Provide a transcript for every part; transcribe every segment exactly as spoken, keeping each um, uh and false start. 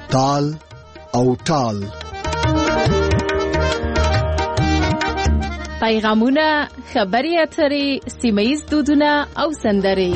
تال او ټال. پیغامونه، خبري اترې، سیمه‌ییز دودونه او سندرې.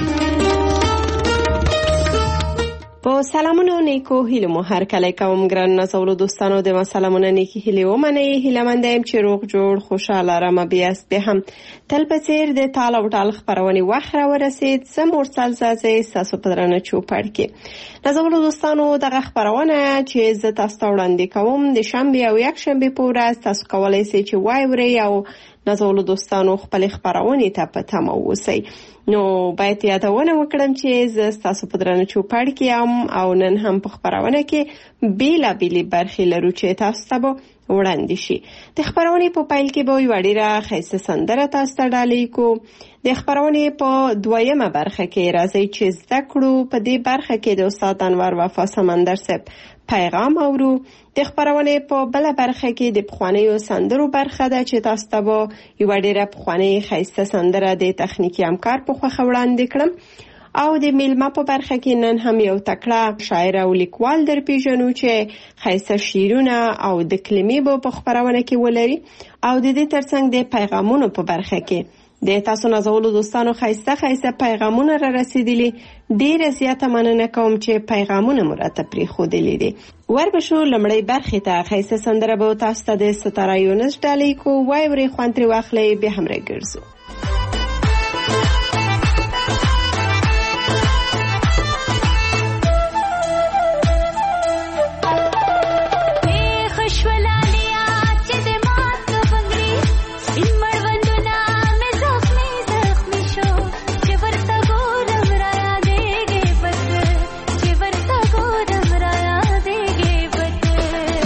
با سلامونو نیکو هیلو مو هر کله کوم ګران نازولو دوستانو د سلامونه نیکی هیلو ومنئ. هیله مندم چې روغ جوړ خوشاله رم بیاست. به هم تل پسیر د تال او ټال خبرونه وخت را ورسید. زم مرسل زازه ساسو پدرانه چوپړ کې نازولو دوستانو دغه خبرونه چې ز تاسو وړاندې کوم د شنبه او یک شنبه په ورځ تاسو کولای شئ چې وای وري او نازولو دوستانو خپل خبرونه ته پته مو وسی. نو باید یادونه وکړم چې ز تاسو په درنه چوپړ کې ام او نن هم په خبرونه کې بیلا بیلی برخې لرو چې تاسو ته وړاندې شي. د خبرونه په پایل کې به یو ډیره خیسه سندره تاسو ته ډالې کو. د خبرونه په دویمه برخه کې راځي چې زده کړو. په دې برخه کې د استاد انور وفا سمندر صاحب پیغام اورو. د خبرونه په بل برخه کې د پخوانیو سندرو برخه ده چې تاسو ته یو ډیره پخوانی خیسته سندره د تخنیکی همکار په خوا وړاندې کړم. او د میلمه په برخه کې نن هم یو تکړه شاعر او لیکوال در پیژنو چې خیسته شعرونه او د کلمې په خبرونه کې ولري. او د دې ترڅنګ د پیغامونو په برخه کې د تاسو نازولو دوستانو خیسته خیسته پیغامونه را رسیدلی. ډیر زیاته مننه کوم چې پیغامونه مرتب پرې خودلې دي. وربشو لمړی برخه ته خیسته سندره به تاسو ته د ستاره یونس ډالې کو. وای وري خوانتري واخلې به همره ګرځو.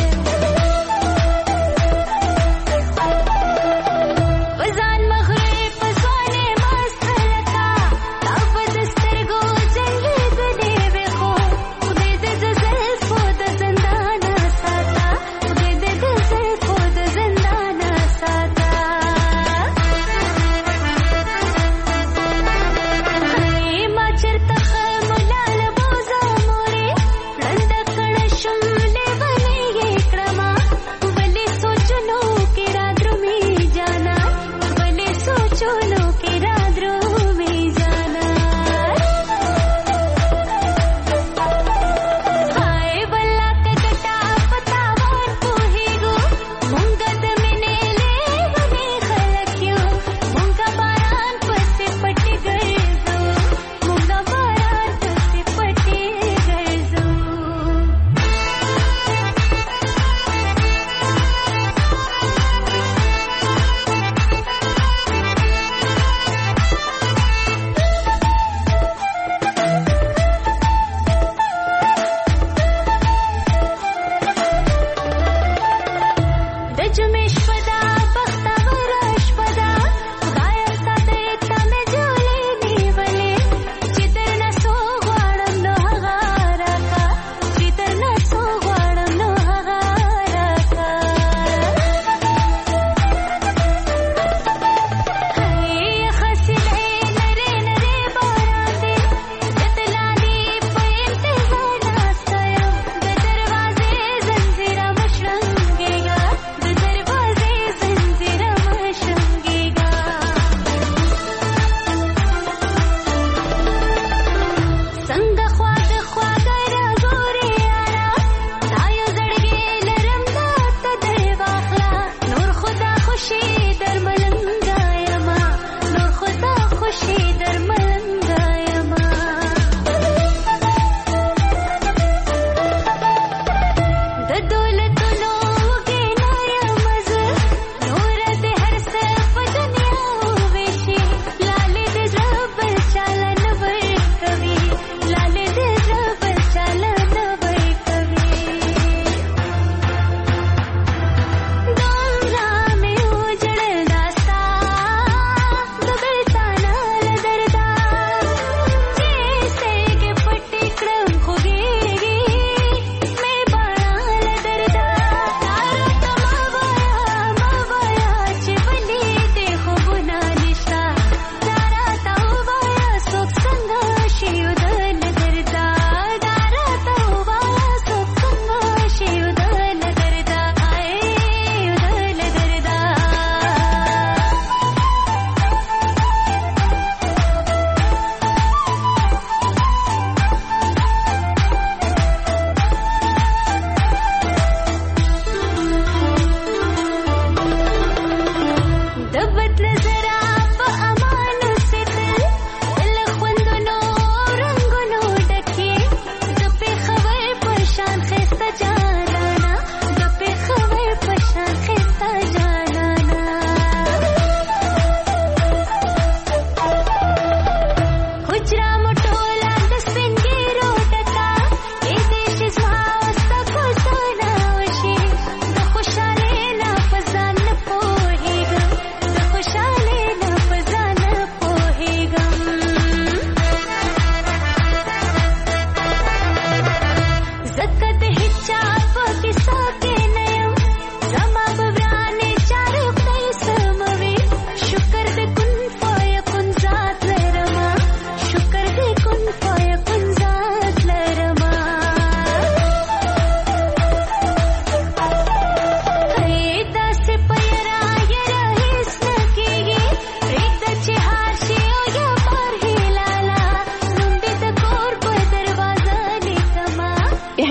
وزان مغرب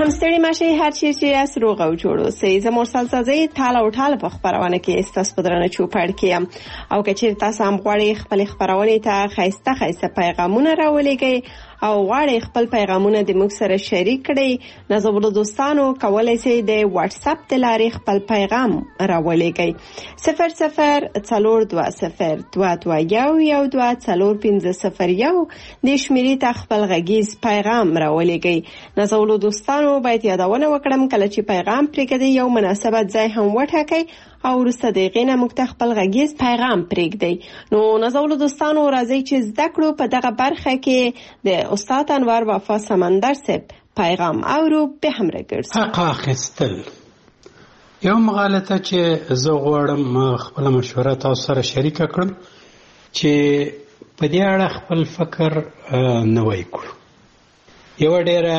هم ستړي ماشي هر چیز چې اس روغ او جوړو سي زه مرسل سازي تاله او ټاله په خبرونه کې استاس پدرنه چوپړ کیم او کچیر تاسو هم غواړئ خپل خبرونه ته خاصه خاصه پیغامونه راولېږئ او غواړئ خپل پیغامونه د موږ سره شریک کړئ نازولو دوستانو کولای شئ د واتس اپ د لارې خپل پیغام راولېږئ صفر صفر څلور دوه صفر دوه دوه یو یو دوه څلور پنځه صفر یو د شمیرې ته خپل غږیز پیغام راولېږئ نازولو دوستانو باید یادونه وکړم کله چې پیغام پرېږدئ یو مناسبت ځای هم وټاکئ او وروسته د هغې نه موږ ته خپل غږیز پیغام پرېږدئ نو نازولو دوستانو راځئ چې زده کړو په دغه برخه کې د استاد انور وفا سمندر صاحب پیغام اورو به هم راګرځو حق اخیستل یو مغالطه چې زه غواړم خپل مشوره تاسو سره شریکه کړم چې په دې اړه خپل فکر نوی کړو یو ډېره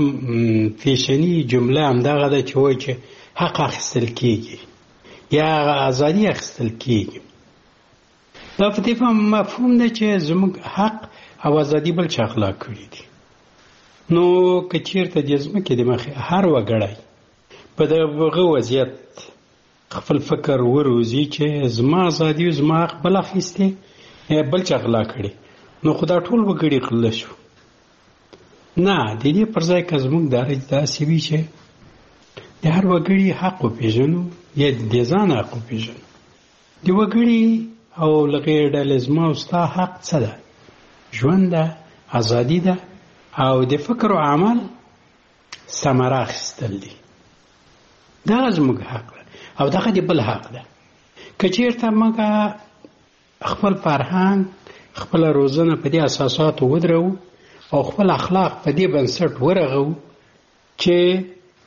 فیشني جمله همدغه ده چې وایي چې حق اخیستل کیږي یا ازادي اخیستل کیږي دا په دې مفهوم ده چې زموږ حق او ازادي بل چا اخلا کړي دي نو که چېرته د ځمکې د مخې هر وګړی په دغه وضعیت خپل فکر وروزي چې زما ازادي او زما حق بل اخیستی یا بل چا اخلا کړي نو خو دا ټول وګړي غله شو نه د دې پر ځای که زموږ دارج داسې وي چې د هر وګړي حق وپېژنو یا د ځان حق وپېژنو د وګړي او له غیر ډلې زما او ستا حق څه ده ژوند ده ازادي ده او د فکر او عمل ثمره اخیستل دي دا زموږ حق ده او دغه د بل حق ده که چېرته موږ خپل فرهنګ خپله روزنه په دې اساساتو ودرو او خپل اخلاق په دې بنسټ ورغو چې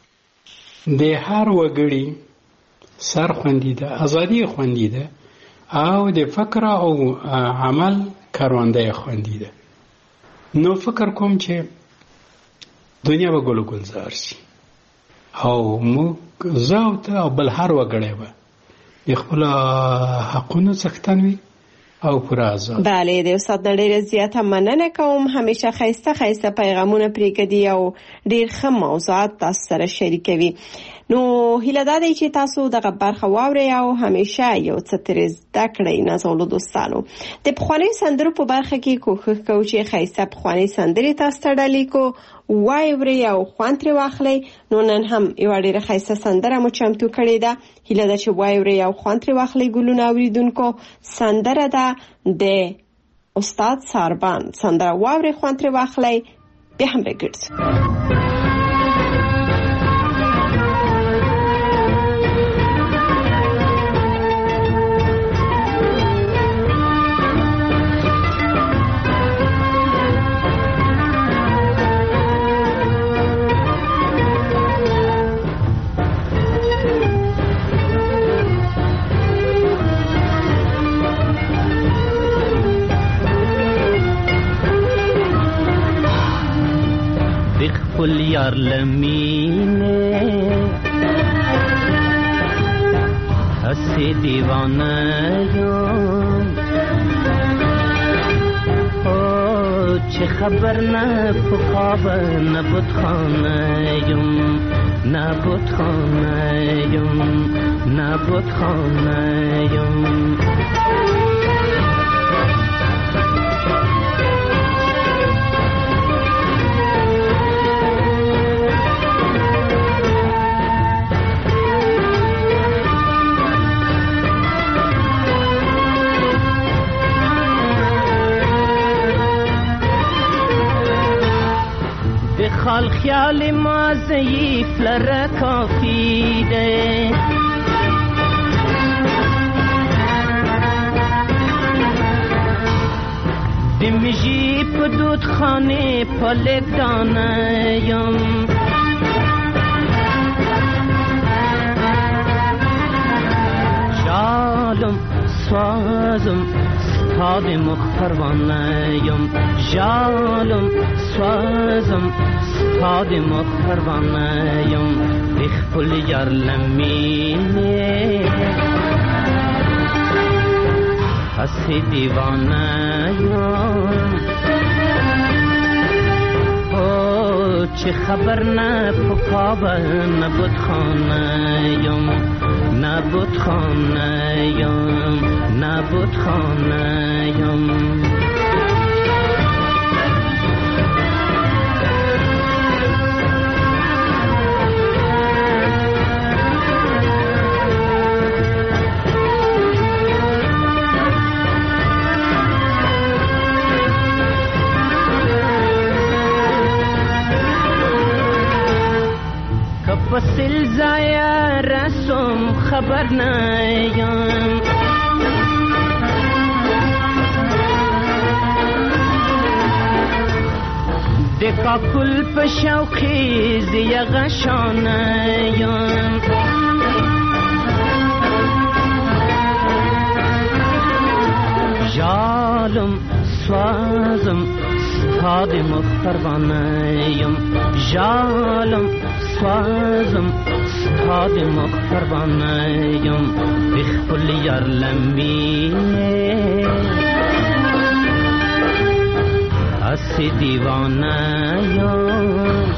د هر وګړي سر خوندي ده ازادي خوندي ده او د فکر او عمل کرونده خوندي ده نو فکر کوم چې دنیا به ګل ګلزار شي او موږ زه او بل هر وګړی به د خپل حقونو څښتن وي او پورا آزاد بله د استاد ډېره زیاته مننه کوم همیشه ښایسته ښایسته پیغامونه پرېږدي او ډېر ښه موضوعات تاسو سره شریکوي نو هیله دا دی چې تاسو دغه برخه واورئ او همیشه یو څه ترې زده کړئ نازولو دوستانو د پخوانیو سندرو په برخه کې کوښښ کوو چې ښایسته پخوانۍ سندرې تاسو ته ډالۍ کو واورئ او خوند ترې واخلئ نو نن هم یوه ډېره ښایسته سندره مو چمتو کړې ده هیله ده چې واورئ او خوند ترې واخلئ ګلونه اوریدونکو سندره ده د استاد ساربان سندره واورئ خوند ترې واخلئ بیا هم راګرځو خپل یار لمینه هسې دیوانه یم او چې خبر نه په خواب نه بتخانه یم نه بتخانه یم نه بتخانه یم خال خیال ما ضعیف لره کافی ده دمجی په دود خانه پلک دانه یم جالم سوازم ستاد مخ پروانه یم جالم سوازم ستاد مخ پروانه یم بخپل یار لمینه هستی دیوانه یم او چه خبر نه پکابه نبود خانه‌یم نبود خانه‌یم نبود خانه‌یم وسیل زایا رسم خبر نیم دکا کل پشوخی زی غشانیم جالم سوازم ستاد مخفروانیم جالم سوازم ستاد مخفروانیم بخل یار لمی اسی دیوانیم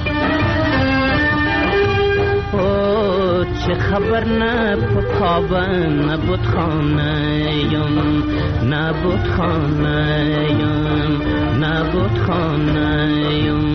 او چه خبر نه پکابه نبود خانه‌یم نبود خانه‌یم نبود خانه‌یم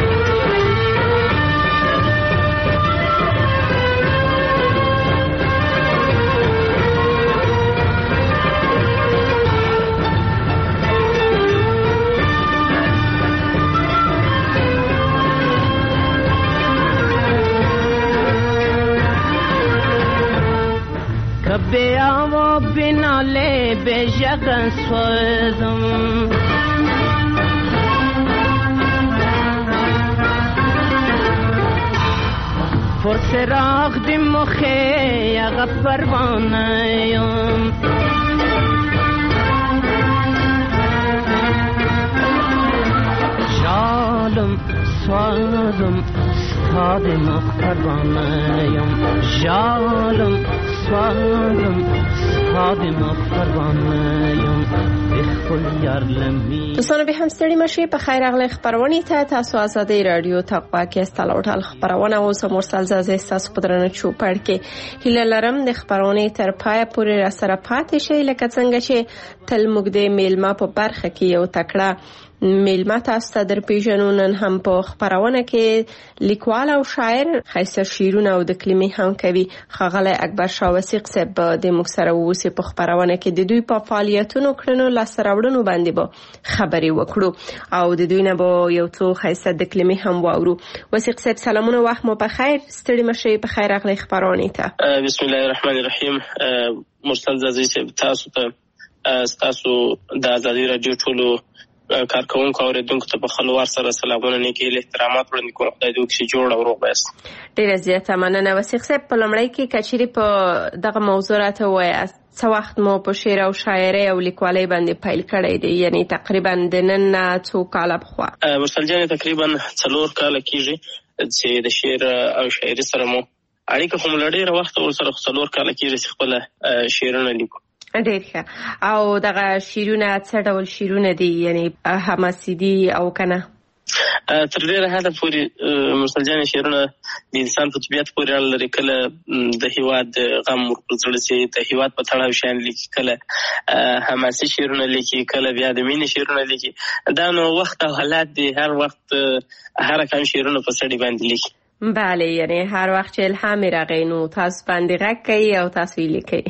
بیا و بناله به جگن سوزم پرسراغ دی مخی اغا پروانیم جالم سوزم ستاد مخ پروانیم جالم دوستانو به هم ستړي مشي په خیر اغلی خبرونه ته تاسو آزادۍ رادیو تقوا کې استلوټل خبرونه اوس مرسل زازه تاسو په درنه چوپړ کې هیله لرم د خبرونه تر پای پورې را سره پاتې شئ لکه څنګه چې تل موږ د میلمه په برخه کې یو تکړه میلمه تاسو ته در پیژنو. نن هم په خبرونه کې لیکوال او شاعر خیسر شیرونه او د کلمې هم کوي ښاغلی اکبر شاه وثیق صاحب د موږ سره اوسې په خبرونه کې د دوی په فعالیتونو کړنو لاسته راوړنو باندې به خبرې وکړو او د دوی نه به یو څو خیسته د کلمې هم واورو. وثیق صاحب سلامونه، وخت مو په خیر، ستړي مشئ، په خیر راغلی خبرونه ته. بسم الله الرحمن الرحیم. مرسل زازي صاحب تاسو ته تاسو د آزادۍ رادیو ټولو کارکونکو اوریدونکو ته په خلوار سره سلامونه نیکي احترامات وړاندې کوم. خدای دې وکړي جوړ او روغ باسي. ډیره زیاته مننه وثیق صاحب. په لومړی کې کچېرې په دغه موضوع راته ووایه څه وخت مو په شعر او شاعرۍ او لیکوالۍ باندې پیل کړی دی، یعنی تقریبا د نن نه څو کاله پخوا؟ مرسل جانې تقریبا څلور کاله کېږي چې د شعر او شاعرۍ سره مو اړیکه خو مو له ډېره وخته ورسره څلور کاله کېږي چې خپله شعرونه لیکو. ډېر ښه. او دغه شعرونه څه ډول شعرونه دي، یعنی حماسي دي او که نه؟ تر ډېره حده پورې مرسل جانې شعرونه د انسان په طبیعت پورې اړه لري. کله د هېواد غم ورپر زړه سي، د هېواد په تړاو شیان لیکي، کله حماسي شعرونه لیکي، کله بیا د مینې شعرونه لیکي. دا نو وخت او حالات دي، هر وخت هر رقم شعرونه په سړي باندې لیکي. بله، یعنی هر وخت چې الهام راغی نو تاسو باندې غږ کوي او تاسو یې لیکئ.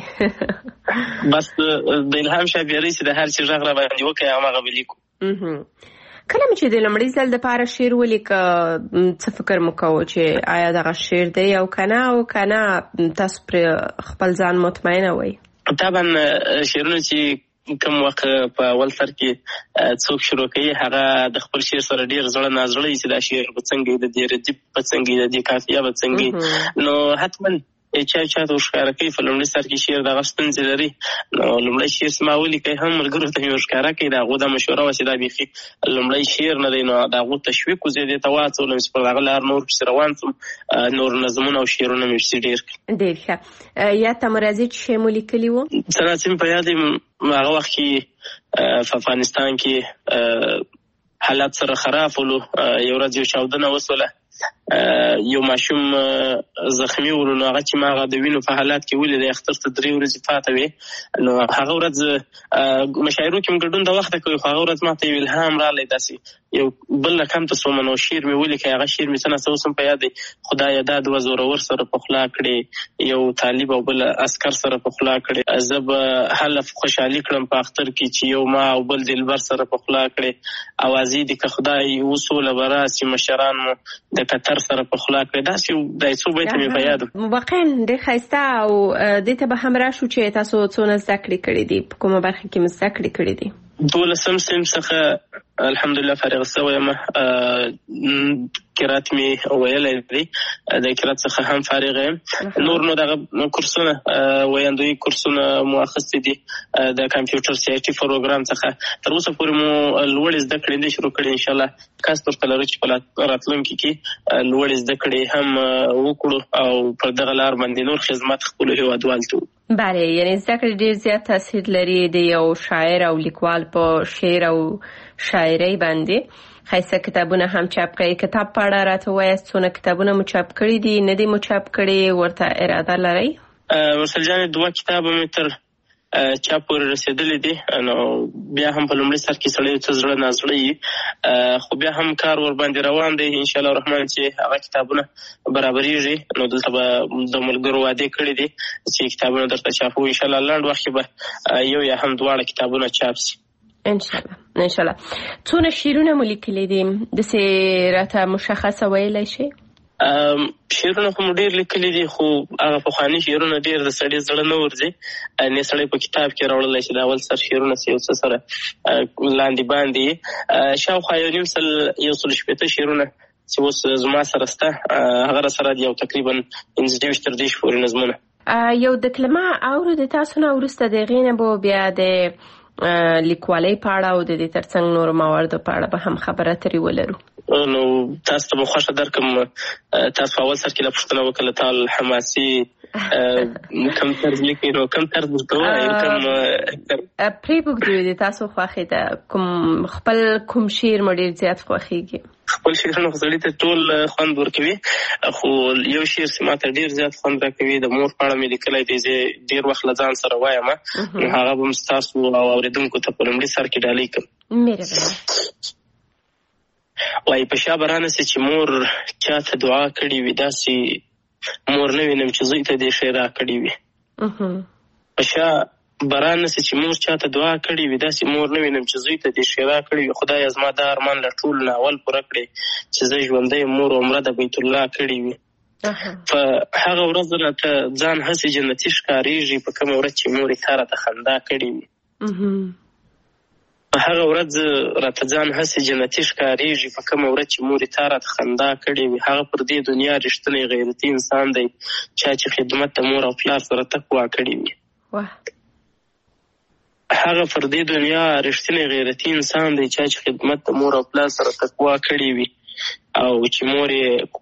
بس د الهام شاپیرۍ چې د هر څه غږ را باندې وکړي هماغه به لیکو. کله مې چې د لومړي ځل دپاره شعر ولیکه څه فکر مو کوو چې آیا دغه شعر دی او که نه، او که نه تاسو پرې خپل ځان مطمئنه وئ؟ طبعا شعرونه چې کوم وخت په اول سر کې څوک شروع کوي هغه د خپل شعر سره ډېر زړه نازړه وي چې دا شعر به څنګه وي، د دې ردیف به څنګه وي، د دې قافیه به څنګه وي. نو حتما چا چا ته ورښکاره کوي په لومړي سر کې شعر دغه ستونزې لري. نو لومړی شعر زما ولیکئ هم ملګرو ته مې ورښکاره کوي، د هغو دا مشوره وه چې دا بیخي لومړی شعر نه دی. نو د هغو تشویق و زه دې ته واڅولم چې پر هغه لار نور پسې روان شم، نور نظمونه او شعرونه مې پسې ډېر کړي. ډېر ښه. یاد ته مو راځي چې شی مو لیکلي وو؟ څه داسې مې په یاد دی، هغه وخت کې په افغانستان کې حالات سره خراب ولو. یو ورځ یو چاودنه وسوله یو ماشوم زخمی ولو نو هغه چې ما هغه د وینو په حالات کې ولید اختر ته درې ورځې پاته وي نو هغه ورځ مشاعرو کې موږ ګډون د وخت کوي خو هغه ورځ ماته یو الهام رالی داسې یو بل رقم ته سوم نو شعر مې ولیکه هغه شعر مې څه نه څه په یاد دی خدایه دا دوه زورور سره په خوله کړې یو طالب او بل عسکر سره په خوله کړې زه به هله خوشحالي کړم په اختر کې چې یو ما او بل دلبر سره په خوله کړې اوازې دي که خدای وسوله به راسي مشران مو د قطر سره په خوله کړې داسې دا څو بیته مې په یاد واقعا ډېر ښایسته او دې ته به هم راشو چې تاسو څونه زده کړې کړې دي په کومه برخه کې مو زده کړې کړې دي دولسم صنف څخه الحمدلله فارغ شوی یم قرات مې ویلی دی د قرات څخه هم فارغ یم نور نو دغه کورسونه ویاندویي کورسونه مو اخیستي دي د کمپیوټر سی آی ټي پروګرام څخه تر اوسه پورې مو لوړې زده کړې دي شروع کړې انشاءالله کاس ورته لرو چې په راتلونکي کې لوړې زده کړې هم وکړو او پر دغه لار باندې نور خدمت خپلو هېوادوالو ته بله یعنی زده کړې ډېر زیات تاثیر لري د یو شاعر او لیکوال په شعر او شاعرۍ باندې ښایسته کتابونه هم چاپ کړي کتاب په اړه راته ووایاست څونه کتابونه مو چاپ کړي دي نه دي مو چاپ کړي ورته اراده لرئ مرسل جانې دوه کتابه مې تر چا پورې رسېدلی دي نو بیا هم په لومړي سر کې سړی ته زړه نازړه وي خو بیا هم کار ورباندې روان دی انشاءالله الرحمن چې هغه کتابونه برابرېږي نو دلته به د ملګرو وعدې کړي دي چې کتابونه درته چاپو انشاءالله لنډ وخت کې به یو یا هم دواړه کتابونه چاپ شي انشاءالله انشاءالله څونه شعرونه مو لیکلي دي داسې راته مشخصه ویلی شئ شعرونه خو مو ډېر لیکلي دي خو هغه پخواني شعرونه ډېر د سړي زړه نه ورځي نه سړی په کتاب کې راوړلی چې د اول سر شعرونه یو څه سره لاندې باندې شاوخوا یو نیم سل یو سل شپېته شعرونه چې اوس زما سره شته هغه راسره یو تقریبا پنځه دېرش تر دېرش پورې نظمونه یو دکلمه اورو د تاسو نه وروسته د هغې نه به بیا د لیکوالۍ په اړه او د دې ترڅنګ نورو مواردو په اړه به هم خبره ترې ولرو نو تاسو ته به خوښه درکړم تاسو په اول سر کې دا پوښتنه وکړله تا حماسي کوم طرز لیکئ نو کوم طرز ورته ووایئ کوم پرېږدو د تاسو خوښې ده کوم خپل کوم شعر مو ډېر زیات خوښېږي خپل شعرونه خو سړي ته ټول خوند ورکوي خو یو شعر چې ما ته ډېر زیات خوند راکوي د مور په اړه مې لیکلی دی زه ډېر وخت له ځان سره وایم نو هغه به م ستاسو او اورېدونکو ته په لومړي سر کې ډالۍ کړم وایي په شا به رانسي چې مور چا ته دعا کړې وي داسې مور نه وینم چې زوی ته دې ښې را کړې وي په شا به رانسي چې مور چا ته دعا کړې وي داسې مور نه وینم چې زوی ته دې ښې را کړې وي خدایه زما دا ارمان له ټولو نه اول پوره کړې چې زه ژوندی مور عمره د بیت الله کړې وي په هغه ورځ راته ځان هسې جنتي ښکارېږي په کومه ورځ چې مور یې تا راته خندا کړې وي په هغه ورځ راته ځان هسې جنتي ښکارېږي په کومه ورځ چې مور یې تا راته خندا کړې وي هغه پر دې دنیا رښتینی غیرتي انسان دی چا چې خدمت د مور او پلار سره تقوا کړې وي هغه پر دې دنیا رښتینی غیرتي انسان دی چا چې خدمت د مور او پلار سره تقوا کړې وي او چې مور یې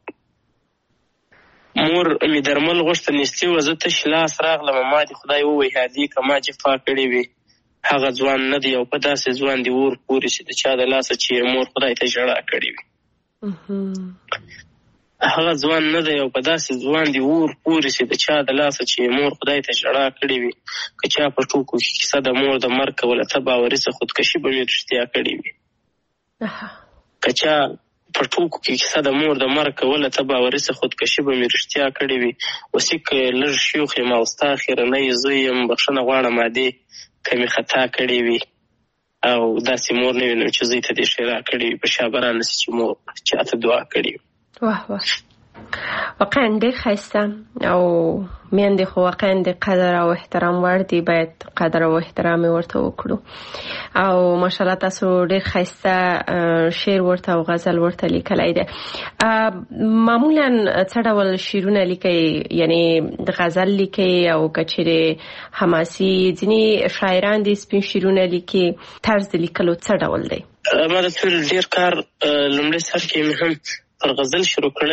مور مې درمل غوښته نیستي وه زه تش لاس راغلم ما دې خدای ووایي هادي که ما جفا کړې وي هغه ځوان نه دی او په داسې ځوان دی اور پورې چې د چا د لاسه چې مور خدای ته ژړا کړې وي هغه ځوان نه دی او په داسې ځوان دی اور پورې چې د چا د لاسه چې مور خدای ته ژړا کړې وي که چا په ټوکو کې کیسه د مور د مرګ کوله ته باوري څه خودکشي به مې رښتیا کړې وي که چا په ټوکو کې کیسه د مور د مرګ کوله ته باوري څه خودکشي به مې رښتیا کړې وي اوسې که لږ شیوخ یم او ستا خیرنۍ زوی یم بخښنه غواړم عادې که مې خطا کړې وي او داسې مور نه وینم چې زوی ته دې ښې را کړې وي په شا به رانسي چې مور چا ته دعا کړې وي واه واه واقعا ډېر ښایسته او میندې خو واقعا د قدر او احترام وړ دي باید قدر او احترام یې ورته وکړو او ماشاءالله تاسو ډېر ښایسته شعر ورته او غزل ورته لیکلی دی معمولا څه ډول شعرونه لیکئ یعنی د غزل لیکئ او که چیرې حماسي ځینې شاعران دي سپین شعرونه لیکي طرز د لیکلو څه ډول دی ما د ټول ډېر کار لومړي سر کې مې هم پر غزل شروع کړی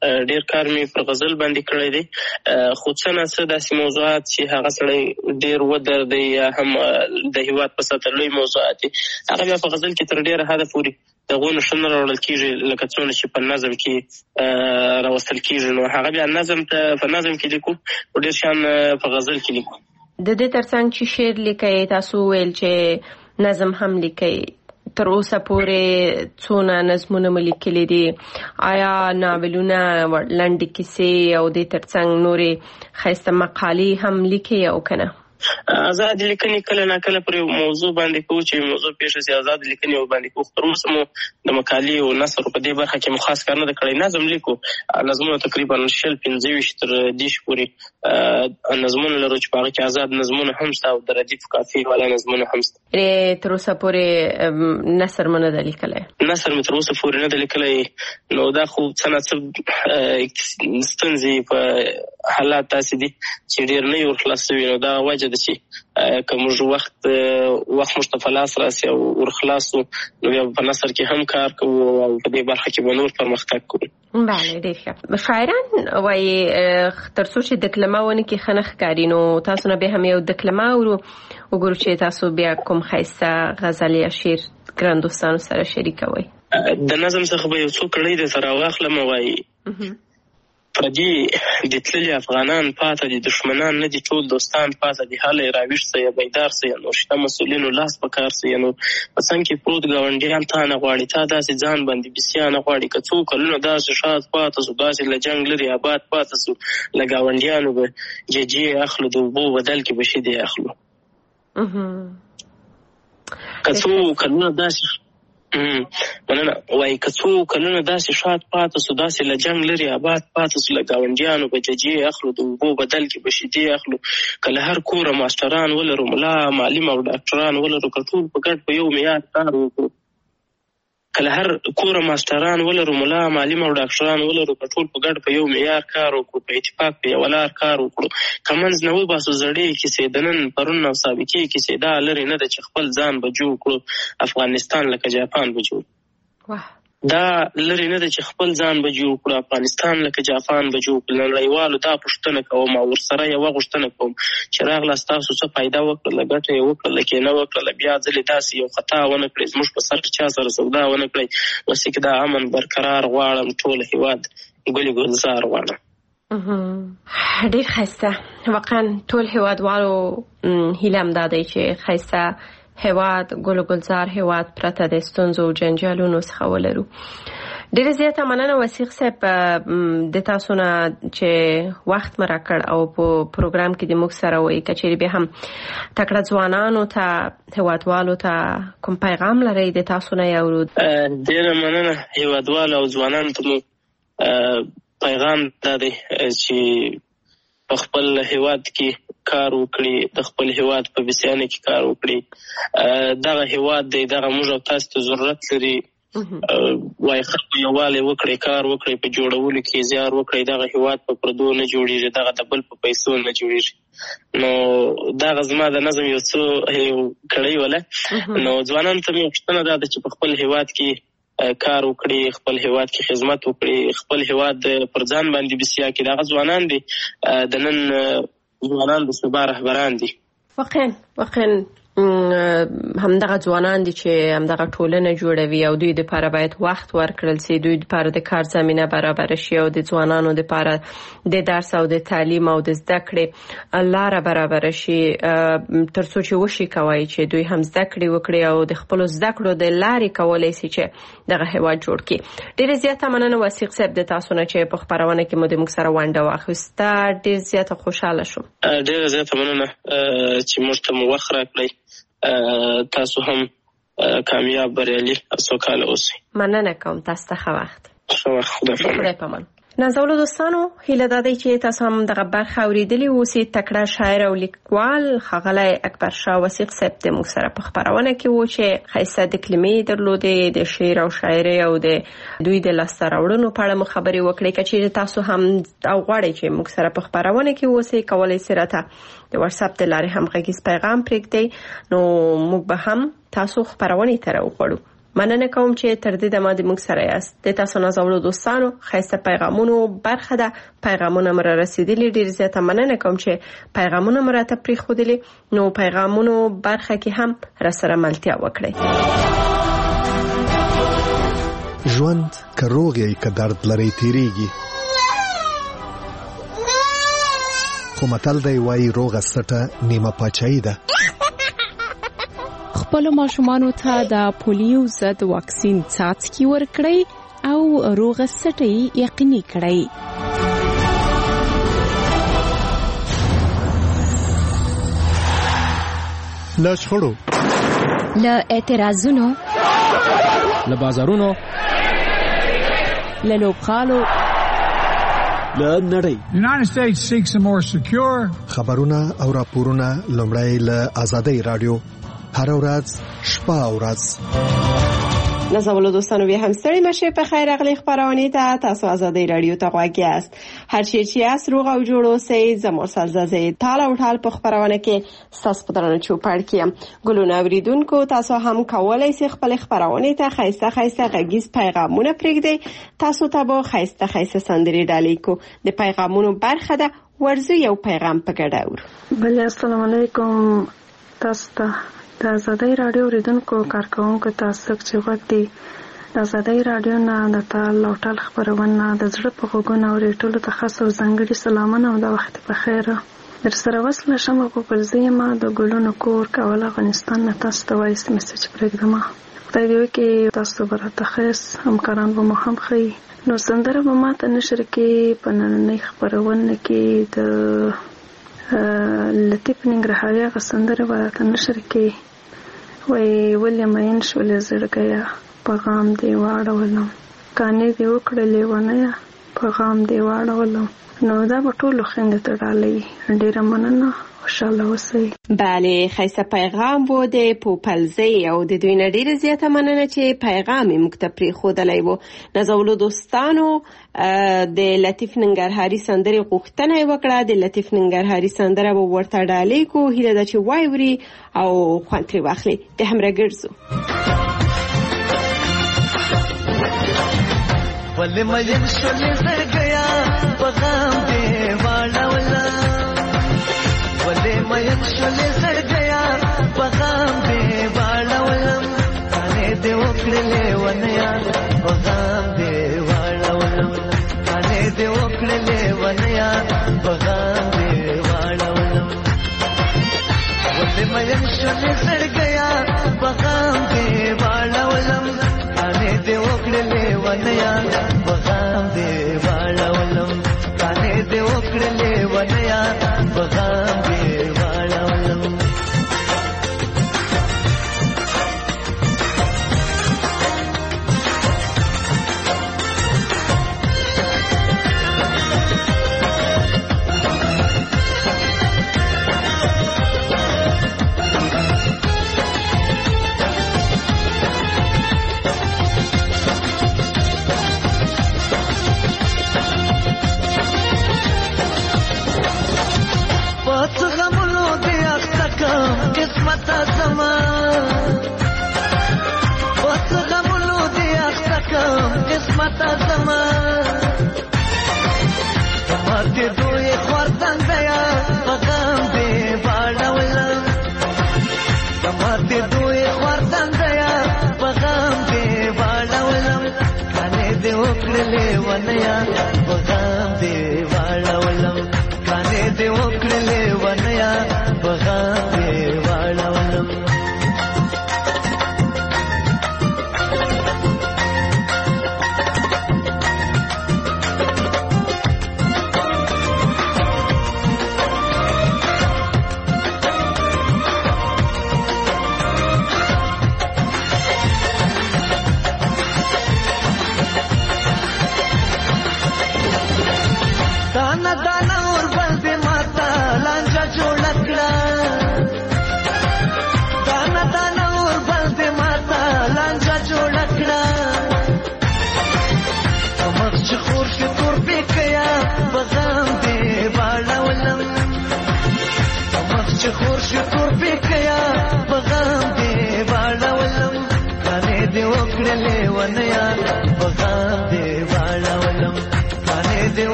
ډیر کار مې پر غزل باندې کړی دی، خو څه نه څه داسې موضوعات چې هغه سړی ډیر ودر دی یا هم د هیواد په سطح لوی موضوعات دي، هغه بیا په غزل کې تر ډیره حده پورې دغه نشونه راوړل کېږي لکه څونه چې په نظم کې راوستل کېږي، نو هغه بیا نظم ته په نظم کې لیکو او ډیر شان په غزل کې لیکو. د دې ترڅنګ چې شعر لیکئ، تاسو ویل چې نظم هم لیکئ، تر اوسه پورې څونه نظمونه مو لیکلي دي؟ آیا ناولونه، لنډې کیسې او د ترڅنګ نورې ښایسته مقالې هم لیکئ او که نه؟ آزاد لیکنې کله نه کله پر موضوع باندې کوو چې موضوع پیښه شي، آزاد لیکنې باندې کوو. تر اوسه مو د مقالې او نثر په دې برخه کې مو خاص کار نه دی کړی. نظم لیکو، نظمونه تقریبا شل پنځه ویشت تر دېرش پورې نظمونه لرو چې په هغه کې آزاد نظمونه هم شته او د ردیف کافي والا نظمونه هم شته. تر اوسه پورې نثر مو نه دی لیکلی؟ نثر مې تر اوسه پورې نه دی لیکلی، نو دا خو څه نه څه ستونزې په حالات داسې دي چې ډېر نه یې ورخلاص شوي، نو دا وجه ده چې که موږ وخت وخت موږ ته په لاس راسي او ورخلاص شو، نو بیا په نثر کې هم کار کوو او په دې برخه کې به نور پرمختګ کوو. بله، ډېر ښه. شاعران وایي تر څو چې دکلمه ونه کړي ښه نه ښکاري، نو تاسو نه بیا هم یو دکلمه اورو، وګورو چې تاسو بیا کوم ښایسته غزل یا شعر ګران دوستانو سره شریکوئ. د نظم څخه به یو څو کړۍ درته راواخلم. وایي پردي د تللي افغانان پاته دي، دشمنان نه دي ټول دوستان پاته دي، حاله یې راویښ سه یا بیدار سه یا نو شته مسؤلینو لاس په کار سه یا نو په څنګ کې پروت ګاونډیان تا نه غواړي، تا داسې ځان باندې بسیا نه غواړي، که څو کلونه داسې شاد پاته سو، داسې له جنګ لرې آباد پاته سو، له ګاونډیانو به ججې اخلو، د اوبو بدل کې به شیدې اخلو. که څو کلونه داسې مننه وایي که څو کلونه داسې شاد پاته سو، داسې له جنګ لرې آباد پاته سو، له ګاونډیانو به ججې اخلو، د اوبو بدل کې به شیدې اخلو، که له هر کوره ماسټران ولرو، ملا معلم او ډاکټران ولرو، که ټول په ګډ په یو معیار کار وکړو، که له هر کوره ماسټران ولرو، ملا معلم او ډاکټران ولرو، که ټول په ګډ په یو معیار کار وکړو، په اتفاق په یوه لار کار وکړو، که منځ نه وباسو زړې کیسې د نن پرون او سابقې کیسې، دا لرې نه ده چې خپل ځان به جوړ کړو، افغانستان لکه جاپان به جوړ. دا لرې نه ده چې خپل ځان به جوړ کړو، افغانستان لکه جاپان به جوړ کړو. نړیوالو دا پوښتنه کوم او ورسره یوه غوښتنه کوم چې راغله ستاسو څه فایده وکړله، ګټه یې وکړله که یې نه وکړله، بیا ځلې داسې یو خطا ونه کړئ، زموږ په سر چا سره سودا ونه کړئ، اوس کې دا امن برقرار غواړم، ټول هیواد ګلې ګلزار غواړم. ډېر ښایسته. واقعا ټول هیوادوالو هیله همدا دی چې ښایسته هیواد، ګل و ګلزار هیواد پرته د ستونزو او جنجالونو څخه ولرو. ډېره زیاته مننه وثیق صاحب د تاسو نه چې وخت مو راکړ او په پروګرام کې د موږ سره وئ. که چیرې بیا هم تکړه ځوانانو ته، هیوادوالو ته کوم پیغام لرئ د تاسو نه یې اورو؟ ډېره مننه. هیوادوالو او ځوانانو ته مو پیغام دا دی چې په خپل هیواد کې کار وکړي، د خپل هیواد په بسیانه کې کار وکړي. دغه هیواد دی، دغه موږ او تاسو ته ضرورت لري. وایي خلکو یووالی وکړئ، کار وکړئ، په جوړولو کې زیار وکړئ. دغه هیواد په پردو نه جوړېږي، دغه د بل په پیسو نه جوړېږي. نو دغه زما د نظم یو څه یو کړی وله. نو ځوانانو ته مې پوښتنه دا ده چې په خپل هیواد کې کار وکړي، خپل هیواد کې خدمت وکړي، خپل هیواد پر ځان باندې بسیا کړي. دغه ځوانان دي د نن ځوانان د سبا رهبران دي. واقعا واقعا همدغه ځوانان دي چې همدغه ټولنه جوړوي او دوی دپاره باید وخت ورکړل سي، دوی دپاره د کار زمینه برابره شي او د ځوانانو دپاره د درس او د تعلیم او د زده کړې لاره برابره شي، تر څو چې وشي کوي چې دوی هم زده کړې وکړي او د خپلو زده کړو د لارې کولی سي چې دغه هیواد جوړ کړي. ډېره زیاته مننه وثیق صاحب د تاسو نه چې په خپرونه کې مو د موږ سره ونډه واخیسته. ډېر زیاته خوشحاله شوم. ډېره زیاته مننه چې موږ ته مو وخت راکړئ. تاسو هم کامیاب، بریالي او سوکاله اوسئ. مننه کوم. تاسو ته ښه وخت. ښه وخت. خدای پامان. نازولو دوستانو، هیله دا دی چې تاسو هم دغه برخه اوریدلي اوسئ. تکړه شاعر او لیکوال ښاغلی اکبر شاه وثیق صاحب د موږ سره په خپرونه کې و چې ښایسته د کلمې درلودې، د شعر او شاعرۍ او د دوی د لاسته راوړنو په اړه مو خبرې وکړې. که چیرې تاسو هم او غواړئ چې موږ سره په خپرونه کې اوسئ، کولی سئ راته د واتساپ د لارې هم غږیز پیغام پرېږدئ، نو موږ به هم تاسو خپرونې ته راوغواړو. مننه کوم چې تر دې دمه د موږ سره یاست. د تاسو نازولو دوستانو خاصه پیغامونو برخه ده. پیغامونه مر رسیدلي ډیر زیاته مننه کوم چې پیغامونه مرته پری خودلی. نو پیغامونو برخه کې هم را سره ملتیا وکړئ. ژوند که روغ یې که درد لري تیریږي، خو متل دی وایي روغه سټه نیمه پاچاهي ده. خپل ماشومانو ته د پولیو ضد واکسین څاڅکي ورکړئ او روغه سټه یقیني کړئ. له شخړو، له اعتراضونو، له بازارونو، له لوبغالو، له نړۍ. United States seeks a more secure. خبرونه او راپورونه لومړی له آزادۍ رادیو هر ورځ شپه او ورځ. نازولو دوستانو بیا هم ستړي مشه. په خیر اغلی خبرونه ته تاسو آزادۍ رادیو ته غواړئ است. هر چی چې اس روغ او جوړ اوسئ. زموږ سلزازې تال او ټال په خبرونه کې تاسو په درنه چوپړ کیم. ګلونه اوریدونکو تاسو هم کولای شئ خپل خبرونه ته خایسته خایسته غږیز پیغامونه پرېږدئ. تاسو ته به خایسته خایسته سندري ډالۍ کو. د پیغامونو برخه ده. ورزو یو پیغام په ګډه اورو. بل السلام علیکم. تاسو ته د آزادۍ رادیو اوریدونکو کارکونکو تاسو چې وګورئ د آزادۍ رادیو نه د تال او ټال خبرونه د زړه په غوګونو اورېټولو ته خاص او ځانګړي سلامونه او د وخت په خیر در سره وصل شم. په پرځیمه د ګلونو کور کول افغانستان نه تاسو ته وایس میسج پرېږدم. خدای دې وکړي تاسو برته خاص همکاران به مو هم خي. نو سندره به ماته نشر کې په نننۍ خبرونه کې د لطیف ننګرهاري هغه سندره برته نشر کې وای ولې مین شولې زړګیا پیغام دی واړولم کانې دی وکړلې ونه پیغام دی واړولم. نو دا په ټولو خنده ته ډالۍ. ډیره مننه. خوشاله اوسئ. بله خیسه پیغام وو د پوپلزی او د دوی نه ډیره زیاته مننه چې پیغام یې موږ ته پرېښودلی وو. نازولو دوستانو د لطیف ننګرهاري سندرې غوښتنه یې وکړه. د لطیف ننګرهاري سندره به ورته ډالۍ کو. هیله ده چې واوري او خوند ترې واخلي. د همره ګرځو. ولې مین شولې زړګیا پیغام دی واړولم ولې مین شولې زړګیا پیغام دی واړولم کانې دې وکړلې ونیا پیغام دی واړولم کانې دې وکړلې ونیا پیغام دی واړولم ولې مین شولې زړګیا پیغام دی واړولم کانې دې وکړلې ونیا پیغام دی واړولم کانې دې وکړلې ونیا پیغام دی واړولم. قسمت زما اوس غمونو دې اخته قسمت زما ماته دوی خوردن بیا پیغام دې واړولم ماته دوی خوردن بیا پیغام دې واړولم کانې دې وکړلې ونیا پیغام دې واړولم کانې دې وکړلې ونیا پیغام دې واړولم. دانا دانا اور بل دې ماتا لانجا جوړ کړه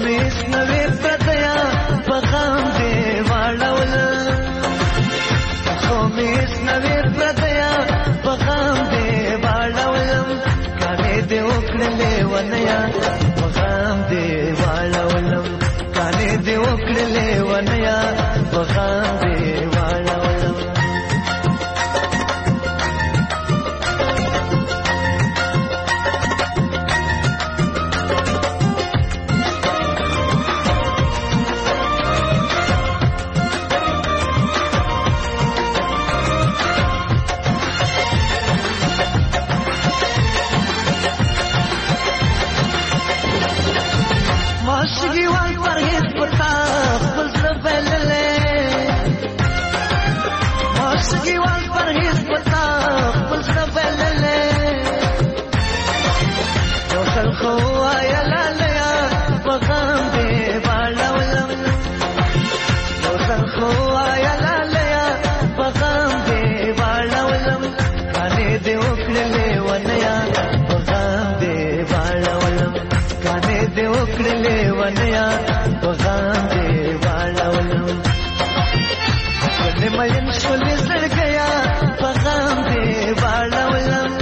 خمیس نوې پردیا پغام دې واړول خمیس نوې پردیا پغام دې واړول کانه دې وکړلې ونیا پغام دې واړول کانه دې وکړلې ونیا پغام دې واړول ماشگی وال پرهیز پتا خپل زبللې ماشگی وال پرهیز پتا خپل زبللې یو خلخو یا لالیا پغام دې واړولم یو خلخو یا لالیا پغام دې واړولم کانه دې وکړلې ونیا پغام دې واړولم کانه دې وکړلې ونیا پغام دې واړولم ولې مېن شولې زړګیا پغام دې واړولم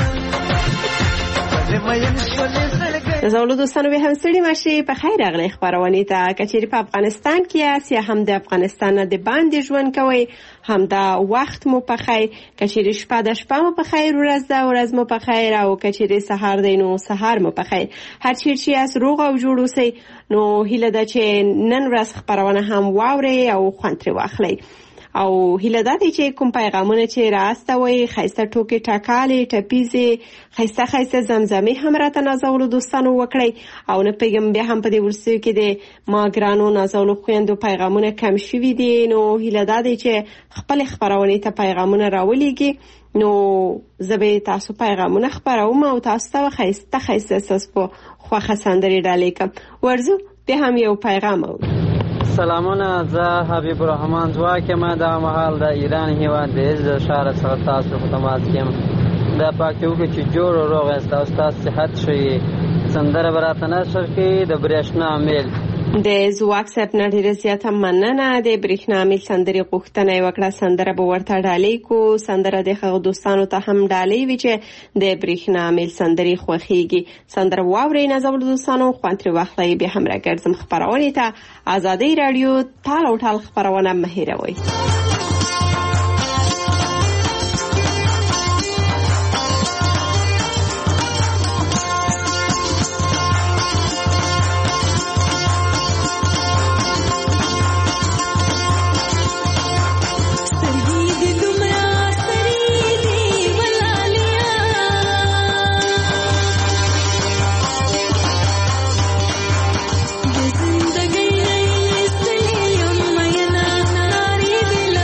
ولې مېن شولې زړګیا زولو دوستانو به هم ستړي ماشي په خیر راغلی خبرونه ته کچېری په افغانستان کې یا هم د افغانستان د باندې ژوند کوي هم دا وخت مو په خیر کچېری شپه د شپه مو په خیر ورځ د ورځ مو په خیر او کچېری سحر دی نو سحر مو په خیر هر چیر چې اس روغ او جوړ اوسئ نو هیله ده چې نن ورځ خبرونه هم واوري او خوند ترې واخلئ او هیله ده چې کوم پیغامونه چې راستوي خیسته ټوکې ټاکالې ټپیزې خیسته خیسته زمزمې هم راته نازولو دوستانو وکړئ او نه پیغام بیا هم په دې ورسېو کې د ما ګرانو نازولو خويندو پیغامونه کم شوي دي نو هیله ده چې خپل خبرونه ته پیغامونه راولېږي نو زبې تاسو پیغامونه خبروم او تاسو ته خیسته خیسته اساس په خوخه سندري ډالې کوم ورزو به هم یو پیغام او سلامونه زه حبیب الرحمن ځواکم د مهال د ایران هیواد د عز شهر څخه تاسو په تماس کې د پاکیو چې جوړ او روغ است او تاسو صحت شي سندره برات نشر کې د برېښنا میل د زواک سپ نه ډیره زیاته مننه د برېښنا میل سندري غوښتنه وکړه سندره به ورته ډالۍ کو سندره د خغ دوستانو ته هم ډالۍ وی چې د برېښنا میل سندري خوخيږي سندره واوري نه زول دوستانو خوانتري واخلې به هم راګرځم خبرونه ته آزادۍ رادیو ټال او ټال خبرونه مهیروي زندگی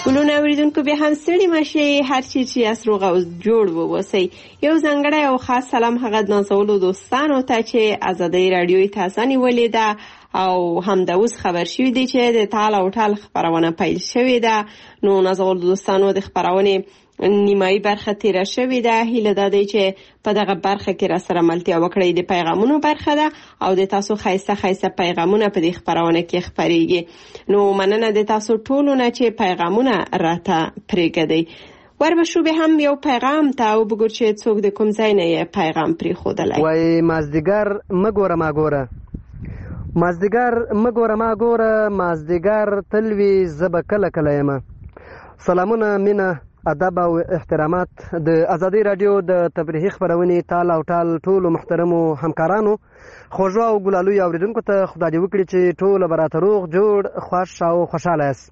ګلونه اوریدونکو بیا هم ستړي مشي، هر چی چې یاست روغ او جوړ ووسئ. یو ځانګړی او خاص سلام هغه د نازولو دوستانو ته چې ازادۍ راډیو یې تازه نیولې ده او همدا اوس خبر شوي دي چې د تال او ټال خپرونه پیل شوې ده. نو نازولو دوستانو د خپرونې نیمایي برخه تیره شوې ده. هیله ده دی چې په دغه برخه کې را سره ملتیا وکړئ. د پیغامونو برخه ده او د تاسو ښایسته ښایسته پیغامونه په دې خپرونه کې خپریږي. نو مننه د تاسو ټولو نه چې پیغامونه راته پرېږدئ. وربشو به هم یو پیغام ته او بګور چې څوک د کوم ځای نه پیغام پرېښودلی. وای مازدیګر مه ګوره ما ګوره، مازدیګر مه ګوره ما ګوره، مازدیګر تل وي زه به کله کله یمه. سلامونه، مینه، ادب او احترامات د ازادۍ راډیو د تفریحي خپرونې تال او ټال ټولو محترمو همکارانو، خوږو او ګلالویو اوریدونکو ته خدای دې وکړي چې ټوله به راته روغ جوړ خوښ او خوشحاله یاست.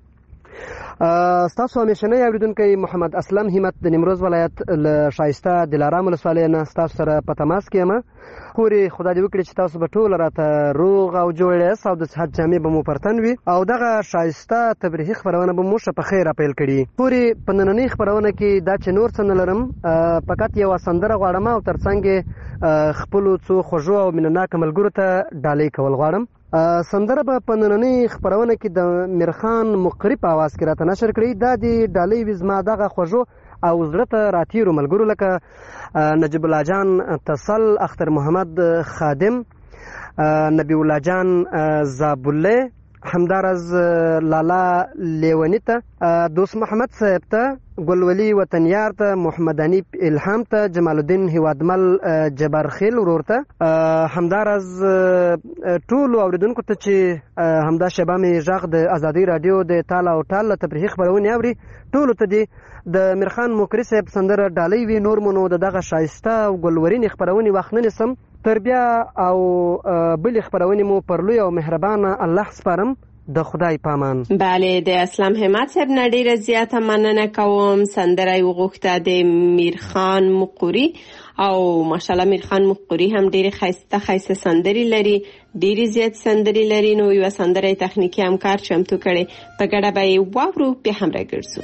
ستاسو همیشنی اوریدونکی محمد اسلم همت د نیمروز ولایت له ښایسته دلارام ولسوالۍ نه ستاسو سره په تماس کې یم. خورې خدای دې وکړي چې تاسو به ټوله راته روغ او جوړ یاست او د صحت جامې به مو پر تن وي او دغه ښایسته تفریحي خپرونه به مو ښه په خیر پیل کړي. خورې په نننۍ خپرونه کې دا چې نور څه نه لرم، فقط یوه سندره غواړم او تر څنګ یې خپلو څو خوږو او مینهناکه ملګرو ته ډالۍ کول غواړم. سندره به په نننۍ خپرونه کې د میرخان مقری په اواز کې راته نشر کړي. دا د ډالۍ وي زما دغه خوږو او زړه ته راتیرو ملګرو لکه نجیب الله جان تسل، اختر محمد خادم، نبی الله جان زابله، همدارز لالا لیونی ته، دوست محمد صاحب ته، ګلولي وطنیار ته، محمد انیب الهام ته، جمال الدین هیوادمل جبرخیل ورور ته، همدارز ټولو اوریدونکو ته چې همدا شیبه مې غږ د ازادۍ راډیو د تال او ټال تفریحي خپرونې اوري، ټولو ته دې د میرخان مقری صاحب سندره ډالۍ وي. نور مو نو د دغه ښایسته او ګلورینې خپرونې وخت نه نیسم، تر بیا او بلې خپرونې مو پر لوی او مهربانه الله سپارم. د خدای پامان. بله، د اسلام همت صاحب نه ډیره زیاته مننه کوم. سندره یې وغوښته د میرخان مقری او ماشاءالله میرخان مقری هم ډیره ښایسته ښایسته سندرې لري، ډیره زیات سندرې لري. نو یوه سندره یې تخنیکي همکار چمتو کړې، په ګډه به یې واورو، بیا هم راګرځو.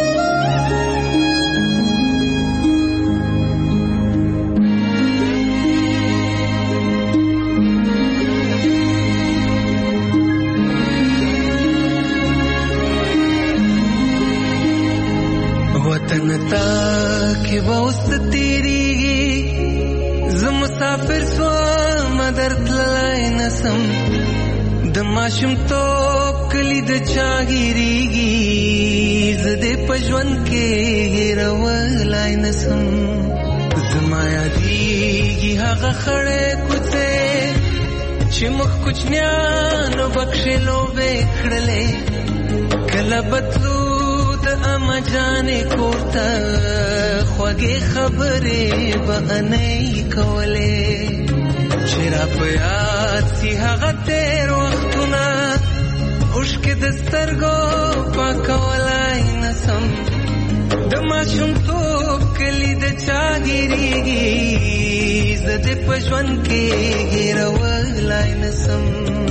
وطن تا کې وست تیریږي، زه مسافر سوم در تللی نسم، د ماشوم توپ کلی د چاګیریږي، زه دې په ژوند کې هېرولی نسم. زما یادېږي هغه خړې کوڅې چې موږ کوچنیانو پکښې لوبې کړلې، کله به تلو د اما جانې کور ته، خوږې خبرې به انۍ کولې، چې را په یاد سي هغه تېر وختونه، اوښکې د سترګو پاکولی نسم. د ماشومتوب کلي د چا ګیریږي، زه دې په ژوند کې هېرولی نسم.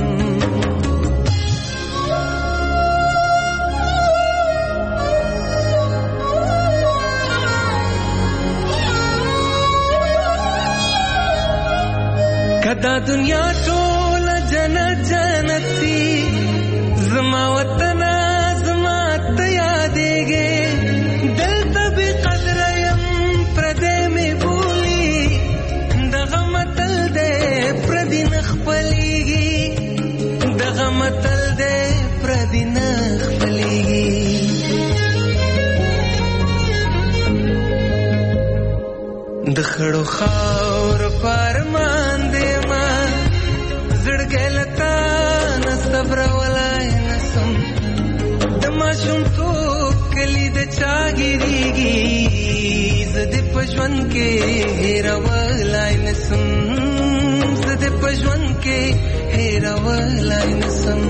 کدا دنیا ټول جنت جنت سی، زما وطن زما ته یادېږي، دلته بې قدره یم پردی مې بولي، دغه متل دی پردي نه خپلېږي، دغه متل دی پردي نه خپلېږي. د خړو خاورو پارمان زړګلتا نه صبرولای نسم، د ماشومتوب کلي د چا ګیریږي، زه دې په ژوند کې هېرولی نسم، زه دې په ژوند کې هېرولی نسم.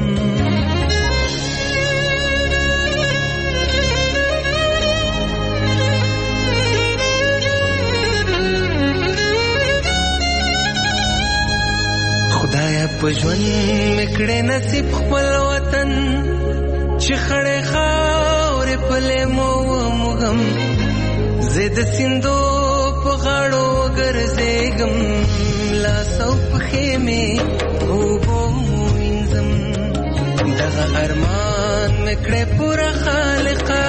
خدایا په ژوند مې کړې نصیب خپل وطن، چې خړې خاورې ولې مو ومغم زد سیندو په غاړو ګرځېږم لاس او پښې مې اوبو وینځم دغه ارمان مې کړې پوره خالقه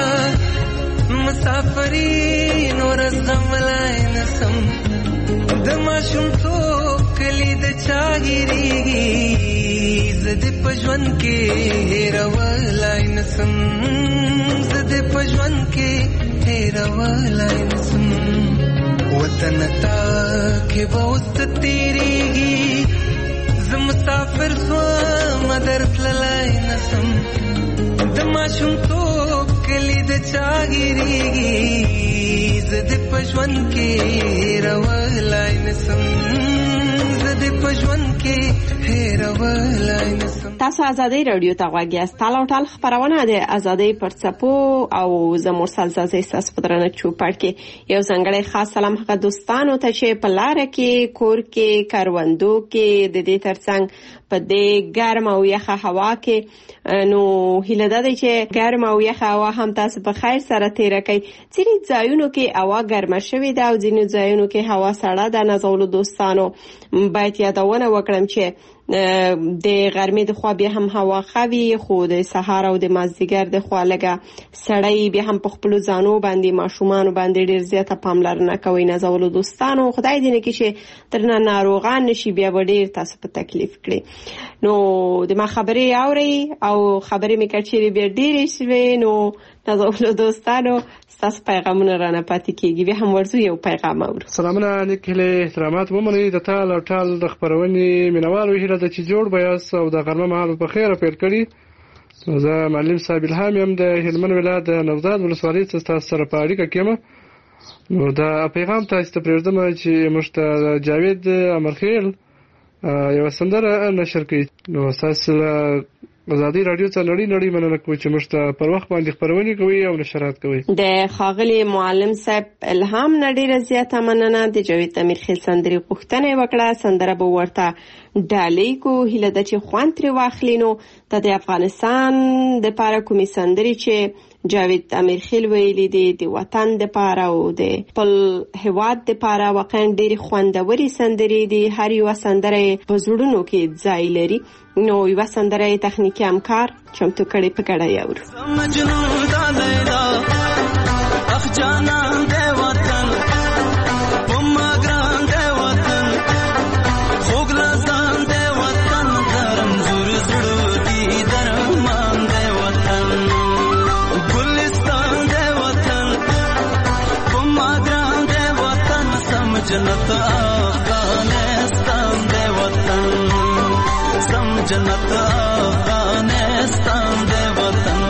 مسافري نور زغملای نسم د ماشومتوب کلي د چا ګیریږي زه دې په ژوند کې هېرولای نسم زه دې په ژوند کې هېرولای نسم وطن تا کې به اوس تېرېږي زه مسافر شوم درتللی نسم د ماشومتوب کلي د چا ګیریږي زه دې په ژوند کې هېرولای نسم زه دې په ژوند کې هېرولای نسم. تاسو ازادي رادیو ته غوږ یاست. تاله او ټال خپرونه د ازادۍ پر څپو او زه مرسل زازۍ ستاسو په درنه چوپړ کې یو ځانګړی خاص سلام هغه دوستانو ته چې په لاره کې کور کې کاروندو کې د دې ترڅنګ په دې ګرم او یخه هوا کې نو هیله ده چې ګرم او یخه هوا هم تاسو په خیر سره تیر کړئ. ځینې ځایونو کې هوا ګرمه شوې ده او ځینې ځایونو کې هوا سړه ده. نازولو دوستانو باید یادونه وکړم چې د غرمې د خوا بیا هم هوا خوي خو د سهار او د مازدیګر د خوا لګه سړی بیا هم په خپل ځانو باندې ماشومان باندې ډیر زیاته پاملرنه کوي. نازولو دوستانو خدای دې نه کړي چې ترنه ناروغان نشي بیا ډیر تاسو په تکلیف کړي. نو د ما خبرې اوري او خبرې مې کړي بیا ډیر شوي. نو نازولو دوستانو تاسو پیغامونه رانه پاتې کیږي. بیا هم ورزو یو پیغام اورو. سلامونه نیکله احترامات ومنئ د تال او ټال د خبرونې مینوالو هیله د چې جوړ بیاس او د غرمه مهال په خیره پیل کړي. زه معلم صاحب الهام يم د هلمند ولایت د نوزاد ولسوالۍ څخه سره په اړیکه کې یم. نو دا پیغام تاسو ته پرېږدم چې موږ ته جاوید امرخیل یو سندره نشر کړي. نو تاسو ازادي رادیو ته نړۍ نړۍ مننه کوم چې موږ ته پر وخت باندې خبرونه کوي او نشرات کوي. د خاغلی معلم صاحب الهام نړۍ رضایت مننه. د جاوید امرخیل سندري غوښتنه وکړه. سندره به ورته ډالۍ کو هیله د چې خوان تر واخلینو د افغانستان د پاره کومي سندري چې جاوید امرخیل ویلي دي د وطن د پاره او د خپل هواد د پاره واقعا ډېر خوندوري سندري دي. هر یو سندره په زړونو کې ځای لري. نو یو سندره تخنیکی همکار چمتو کړي په ګډه یاورو. مجنون دا لیلا اخ جانا د وطن پما ګران د وطن خوګ لزان د وطن درم زور زړو دي درمان د وطن ګلستان د وطن پما ګران د وطن سم جنت افغانستان د وطن سم جنت افغانستان د وطن.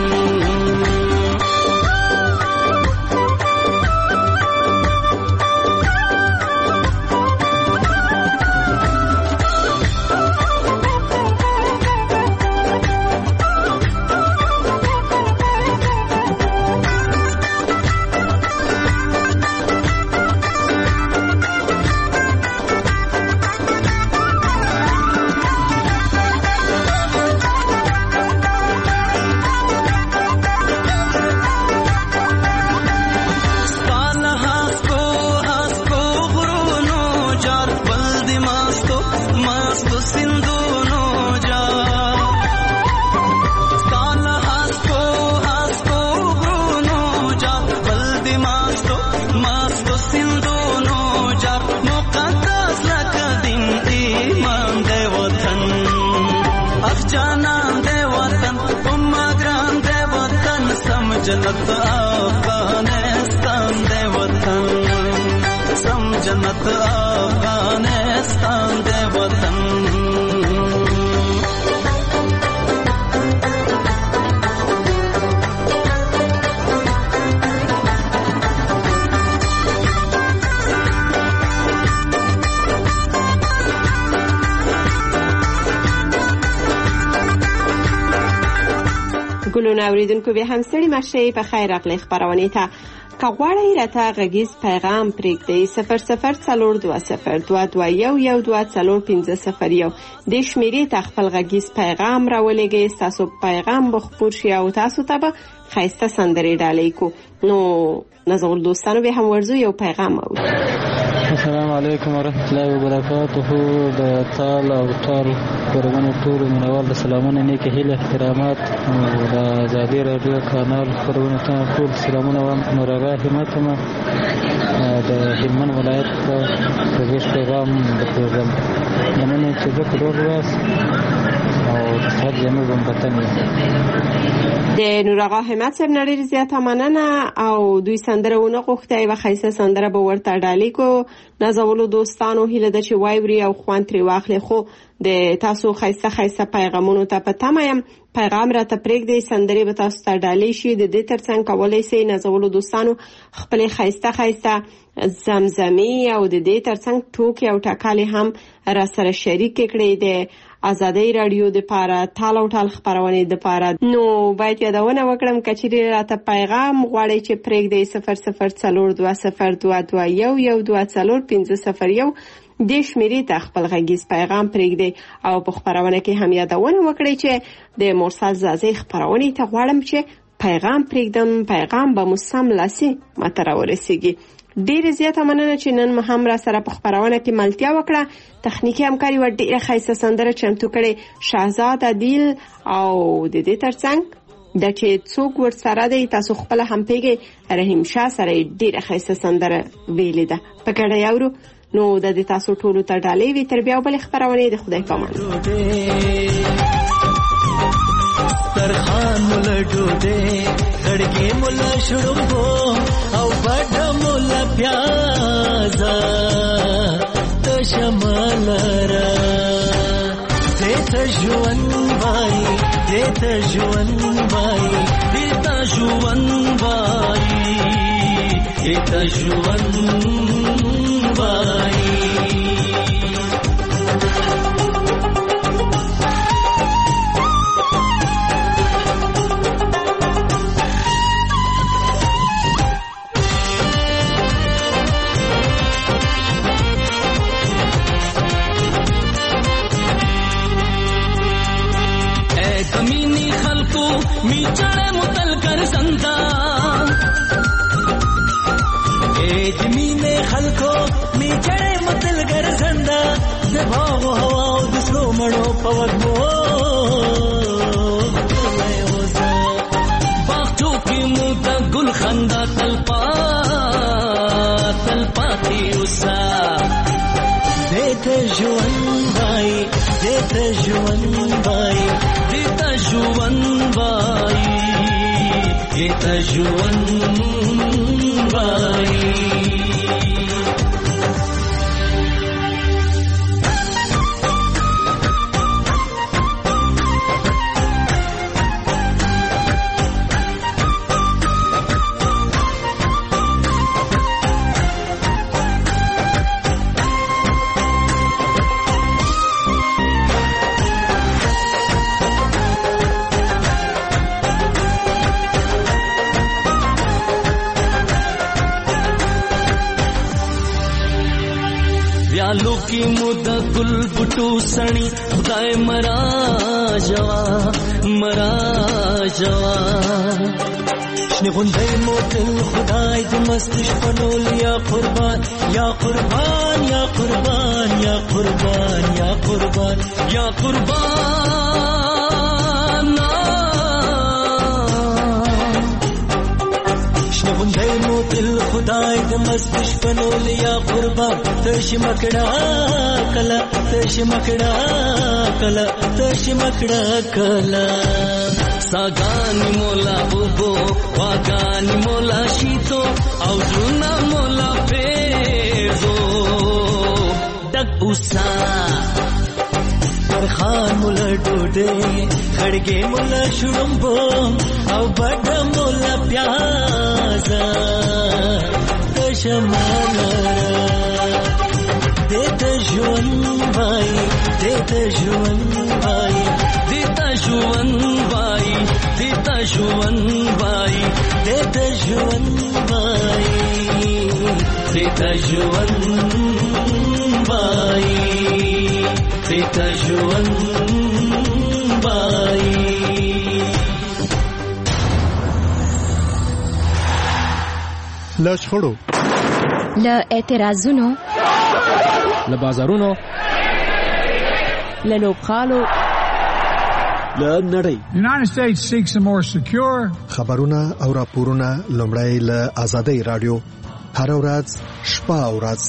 جنت افغانستان د وطن سم جنت افغانستان د وطن. ټولو اوریدونکو به هم ستړي مشئ په خیر راغلی خبرونه ته که غواړئ راته غږیز پیغام پرېږدئ صفر صفر څلور دوه صفر دوه دوه یو یو دوه څلور پنځه صفر یو دې شمېرې ته خپل غږیز پیغام راولېږئ. ستاسو پیغام به خپور شي او تاسو ته به ښایسته سندرې ډالۍ کو. نو نازول دوستانو به هم ورځو یو پیغام اورو. السلام علیکم ورحمت الله وبرکاته. د تال او ټال خپرونې ټولو مینوال د سلامونه نیکې هیلې احترامات او د ازادي راډیو کانال خپرونې ته ټول سلامونه وایم. نورغه همت یم د هلمند ولایت په ویش پیغام د پروګرام مننه چې زه په روغ یاست او د صحت زموږ وطن یم. د نورغه همت صاحب نه ډېره زیاته مننه او دوی سندره ونه غوښته یوه ښایسته سندره به ورته ډالۍ کو. نازولو دوستانو هیله ده چې واوري او خوند ترې واخلي. خو د تاسو ښایسته ښایسته پیغامونو ته په تمه یم. پیغام راته پرېږدئ سندرې به تاسو ته ډالۍ شي. د دې ترڅنګ کولی شئ نازولو دوستانو خپلې ښایسته ښایسته زمزمې او د دې ترڅنګ ټوکې او ټکالې هم راسره شریکې کړئ د ازادۍ راډیو د پاره تال او ټال خبرونې د پاره. نو باید یادونه وکړم که چیرې راته پیغام غواړئ چې پرېږدئ صفر صفر څلور دوه صفر دوه دوه یو یو دوه څلور پنځه صفر یو دې شمېرې ته خپل غږیز پیغام پرېږدئ او په خپرونه کې هم یادونه وکړئ چې د مرسل زازۍ خپرونې ته غواړم چې پیغام پرېږدم پیغام به مو سملاسي ماته راورسیږي. ډېره زیاته مننه چې نن هم را سره په خپرونه کې ملتیا وکړه. تخنیکي همکاري و ډېره ښایسته سندره چمتو کړې شهزاد عدیل او د دې ترڅنګ د چې څوک ورسره دی تاسو خپله هم پیږئ رحیم شاه سره یې ډېره ښایسته سندره ویلې ده. په ګډه یې اورو. نو د دې تاسو ټولو ته ډالۍ وي. تر بیا بلې خپرونې د خدای په امان. ترخان مولا ډوډۍ خړګې مولا شړومبو او بډه مولا پیازا د شمال را دته ژوند وای دته ژوند وای دته ژوند وای دته ژوند وای कमीनी खलको मीचड़े मुतल कर संता ए जमीने खलको मीचड़े मुतल कर संता दबाव हवा दूसरो मणो पवगो बागचो की मुता गुल खंदा तलपा तलपाती उसा देते जुवन भाई देते जुवन भाई देता जुवन भाई देता जुवन भाई व्यालो की मुदा गुल बुटू सणी खुदाए मरा जवा मरा जवा شنغندای موتل خدای د مستش پنول یا قربان یا قربان یا قربان یا قربان یا قربان یا قربان شنغندای موتل خدای د مستش پنول یا قربان تش مکڑا کلا تش مکڑا کلا تش مکڑا کلا सागानी मोला बुबो वागानी मोला शीतो औजुना मोला पेजो डक उसा परखान मोला डोडे खड़गे मोला शुड़म्बो औ बड़ा मोला प्याजा दशमाला देता जुवन भाई देता जुवन भाई देता जुवन भाई देता ژوند وای دې ته ژوند وای دې ته ژوند وای دې ته ژوند وای له شخړو له اعتراضونو له بازارونو له لوبغالو له نړۍ. United States seeks a more secure خبرونه او راپورونه لومړی له آزادۍ رادیو هر ورځ شپه او ورځ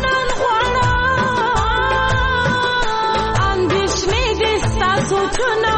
Tonight